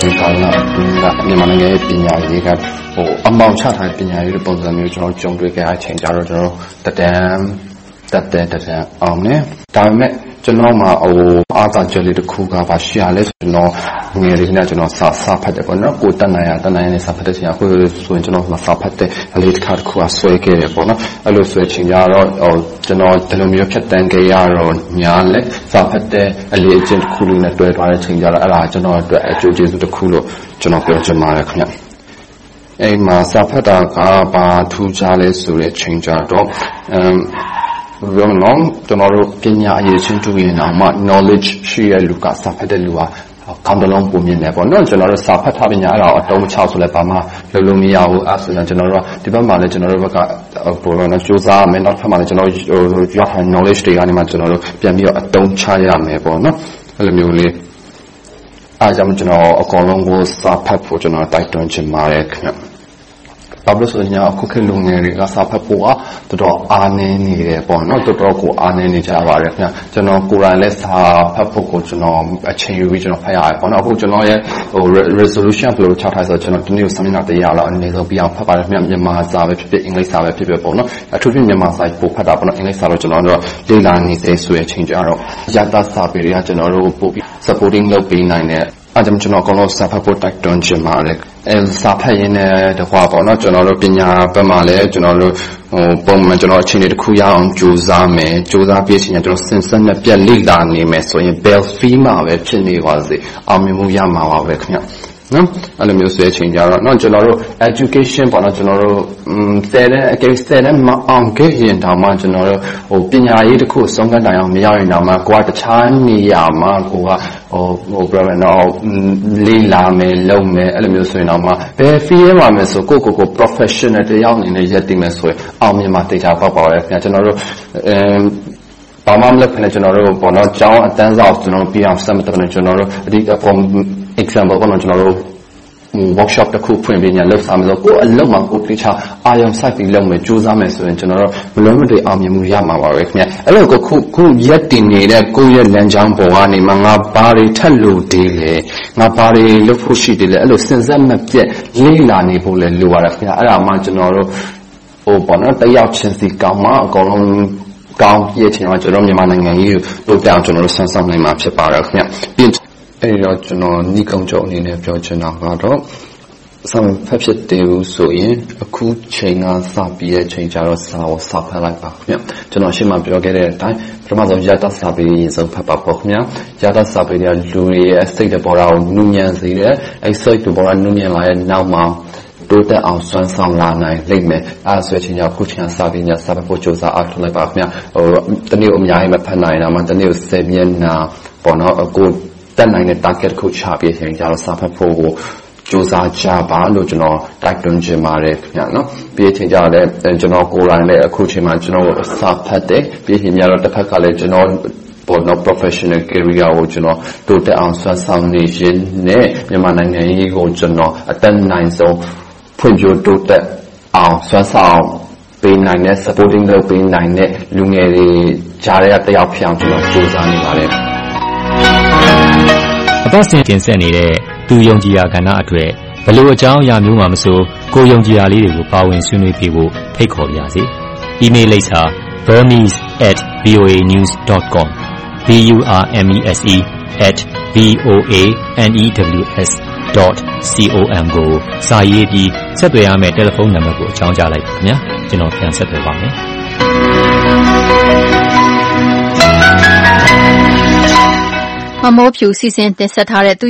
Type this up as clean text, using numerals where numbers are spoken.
မြန်မာနိုင်ငံရဲ့ပညာရေးကအမောင်ချထားတဲ့ပညာရေးပုံစံမျိုးကျွန်တော်ကြုံတွေ့ခဲ့တဲ့အချိန်ကြတော့ကျွန်တော်တက်တန်းအောင်နေဒါပေမဲ့ကျွန်တော်မှာအားသာချက်လေးတစ်ခုကပါရှိရလဲကျွန်တော်ငယ်လေးကကျွန်တော်စာဖတ်တယ်ပေါ့နော်ကိုတက်နိုင်နဲ့စာဖတ်တဲ့ဆရာကိုဆိုရင်ကျွန်တော်စာဖတ်တဲ့အလေးတစ်ခါတစ်ခုအဆွဲခဲ့တယ်ပေါ့နော်အဲ့လိုဆွဲချိန်ကြတော့ကျွန်တော်ဒီလိုမျိုးဖြတ်တန်းခဲ့ရတော့ညာလဲစာဖတ်တဲ့အလေးအကျင့်တစ်ခုလေးနဲ့တွဲထားတဲ့ချိန်ကြတော့အဲ့ဒါကျွန်တော်အတွက်အကျိုးကျေးဇူးတစ်ခုလို့ကျွန်တော်ပြောချင်ပါတယ်ခင်ဗျအဲ့မှာစာဖတ်တာကဘာထူးခြားလဲဆိုတဲ့ချိန်ကြတော့ကျွန်တော်တို့ပညာအရေးချင်းတူရင်တော့မှ knowledge ရှိရလူကစာဖတ်တဲ့လူကကောင်းတလုံးပုံမြင်တယ်ပေါ့နော်ကျွန်တော်တို့စာဖတ်ထားပညာအဲ့ဒါအတုံးမချဆိုလဲဘာမှလုံးလုံးမရဘူးအဲ့ဆိုရင်ကျွန်တော်တို့ကဒီဘက်မှာလည်းကျွန်တော်တို့ဘက်ကပေါ်တော့စူးစမ်းမယ်နောက်ထပ်မှာလည်းကျွန်တော်ရထား knowledge တွေကနေမှကျွန်တော်တို့ပြန်ပြီးတော့အတုံးချရမယ်ပေါ့နော်အဲ့လိုမျိုးလေးအားကြောင့်ကျွန်တော်အကောင်လုံးကိုစာဖတ်ဖို့ကျွန်တော်တိုက်တွန်းချင်ပါတယ်ခင်ဗျဘာလို့ဆိုရင်အခုခေတ်လူငယ်တွေကစာဖတ်ဖို့ကတော်တော်အားနည်းနေတယ်ပေါ့နော်တော်တော်ကိုအားနည်းနေကြပါတယ်ခင်ဗျကျွန်တော်ကိုယ်တိုင်လည်းစာဖတ်ဖို့ကိုကျွန်တော်အချိန်ယူပြီးကျွန်တော်ဖတ်ရတယ်ပေါ့နော်အခုကျွန်တော်ရဲ့resolution ဘယ်လိုချထားဆိုတော့ကျွန်တော်ဒီနေ့စမင်းနာတရားလောက်အနေနဲ့ပြီးအောင်ဖတ်ပါတယ်ခင်ဗျမြန်မာစာပဲဖြစ်ဖြစ်အင်္ဂလိပ်စာပဲဖြစ်ဖြစ်ပေါ့နော်အထူးဖြင့်မြန်မာစာပို့ဖတ်တာပေါ့နော်အင်္ဂလိပ်စာတော့ကျွန်တော်တို့လေ့လာနေတဲ့ဆိုရချင်းကြတော့ရတစာပေတွေကကျွန်တော်တို့ပို့ပြီး supporting လုပ်ပေးနိုင်တဲ့အဲ့ဒါကျွန်တော်ကောလို့စာဖတ်ဖို့တိုက်တွန်းချင်ပါတယ်စာဖတ်ရင်းနဲ့တခွာပေါ့နော်ကျွန်တော်တို့ပညာဘက်မှာလည်းကျွန်တော်တို့ပုံမှန်ကျွန်တော်အချိန်တစ်ခုရအောင်ကြိုးစားမယ်ကြိုးစားပြီးချင်းကျွန်တော်စဉ်ဆက်နဲ့ပြက်လေ့လာနေမယ်ဆိုရင် bell fee မှာပဲဖြစ်နေပါစေအောင်မြင်မှုရမှာပါပဲခင်ဗျနော်အဲ့လိုမျိုးဆိုတဲ့အချိန်ကြတော့နော်ကျွန်တော်တို့ education ပေါ့နော်ကျွန်တော်တို့တဲ့မအောင်ခဲ့ရင်တောင်မှကျွန်တော်တို့ပညာရေးတစ်ခုဆုံးခန်းတိုင်အောင်မရရင်တောင်မှကိုကတခြားနေရာမှာကိုကလေးလာမယ်လုံမယ်အဲ့လိုမျိုးဆိုရင်တော့မှဘယ် field မှာမယ်ဆိုကို professional တယောက်အနေနဲ့ရက်တည်မယ်ဆိုရင်အောင်မြင်မှာတေချာပေါက်ပါရဲ့ခင်ဗျာကျွန်တော်တို့ဘာမှမလုပ်ခင်ကျွန်တော်တို့ပေါ့နော်ကျောင်းအတန်းစာကျွန်တော်ပြအောင်စမ်းတဲ့ကျွန်တော်တို့အဓိက example ပေါ့နော်ကျွန်တော်တို့workshop တစ်ခုဖွင့်ပေးညာလုပ်စားမယ်ဆိုကိုအလုပ်မှာကိုတေချာအာရုံစိုက်ပြီးလုပ်မယ်ကြိုးစားမယ်ဆိုရင်ကျွန်တော်တို့မလွန်မသွေအောင်မြင်မှုရမှာပါပဲခင်ဗျအဲ့လိုခုရက်တည်နေတဲ့ကိုယ့်ရဲ့လမ်းကြောင်းပေါ်ကနေမှငါဘာတွေထပ်လို့တည်လဲငါဘာတွေလုပ်ဖို့ရှိတယ်လဲအဲ့လိုစဉ်ဆက်မပြတ်လေ့လာနေဖို့လဲလိုပါတယ်ခင်ဗျအဲ့ဒါမှကျွန်တော်တို့ပေါ့နော်တယောက်ချင်းစီကောင်းမှအကုန်လုံးကောင်းပြည့်ချင်တော့ကျွန်တော်မြန်မာနိုင်ငံကြီးကိုတိုးတက်အောင်ကျွန်တော်တို့ဆန်းဆောင်နိုင်မှာဖြစ်ပါတယ်ခင်ဗျပြီးအဲ့တော့ကျွန်တော်ညီကောင်ကျော်အနေနဲ့ပြောချင်တာကတော့စာဖတ်ဖြစ်တယ်ဆိုရင်အခုချိန်ကစပြီးတဲ့ချိန်ကျတော့စာဖတ်လိုက်ပါခင်ဗျကျွန်တော်ရှင်းမှပြောခဲ့တဲ့အတိုင်းပထမဆုံးရတစာပေရေးစုံဖတ်ပါပေါ့ခင်ဗျရတစာပေတွေကလူတွေရဲ့စိတ်တဘောထားကိုနုညံ့စေတယ်အဲ့စိတ်တဘောထားနုညံ့လာတဲ့နောက်မှာတိုးတက်အောင်စွမ်းဆောင်လာနိုင်လိမ့်မယ်အဲ့ဆိုချင်းကြောင့်ခုချိန်စာပေညာစာဖတ်ဖို့ကြိုးစားအားထုတ်လိုက်ပါခင်ဗျတနေ့အများကြီးမဖတ်နိုင်တာမှတနေ့10မျက်နှာပေါ့နော်အခုတက်နိုင်တဲ့ target ကိုချပြရင်ကျတော့စာဖတ်ဖို့ကိုကြိုးစားကြပါလို့ကျွန်တော်တိုက်တွန်းချင်ပါတယ်ခင်ဗျာနော်ပြီးချင်းကြတော့ကျွန်တော်ကိုယ်တိုင်လည်းအခုချိန်မှာကျွန်တော်စာဖတ်တယ်ပြီးရင်များတော့တစ်ခါကလည်းကျွန်တော်ပေါ်တော့ professional career ကိုကျွန်တော်တိုးတက်အောင်ဆွမ်းဆောင်နေရင်းနဲ့မြန်မာနိုင်ငံရေးကိုကျွန်တော်အသက်နိုင်ဆုံးဖွံ့ဖြိုးတိုးတက်အောင်ဆွမ်းဆောင်ပေးနိုင်တဲ့ supporting လုပ်ပေးနိုင်တဲ့လူငယ်တွေကြားထဲကတယောက်ဖြစ်အောင်ကျွန်တော်ကြိုးစားနေပါတယ်အပတ်စဉ်တင်ဆက်နေတဲ့သူယုံကြည်ရာကဏ္ဍအတွက်ဘယ်လိုအကြောင်းအရာမျိုးမှမဆိုကိုယုံကြည်ရာလေးတွေကိုပါဝင်ဆွေးနွေးပြဖို့ဖိတ်ခေါ်ပါရစေ။ email လိပ်စာ burmese@voanews.com burmese@voanews.com ကိုစာရေးပြီးဆက်သွယ်ရမယ့်တယ်လီဖုန်းနံပါတ်ကိုအကြောင်းကြားလိုက်ပါခင်ဗျာ။ကျွန်တော်ပြန်ဆက်သွယ်ပါမယ်။မမိုးဖြူစီစဉ်တင်ဆက်ထားတဲ့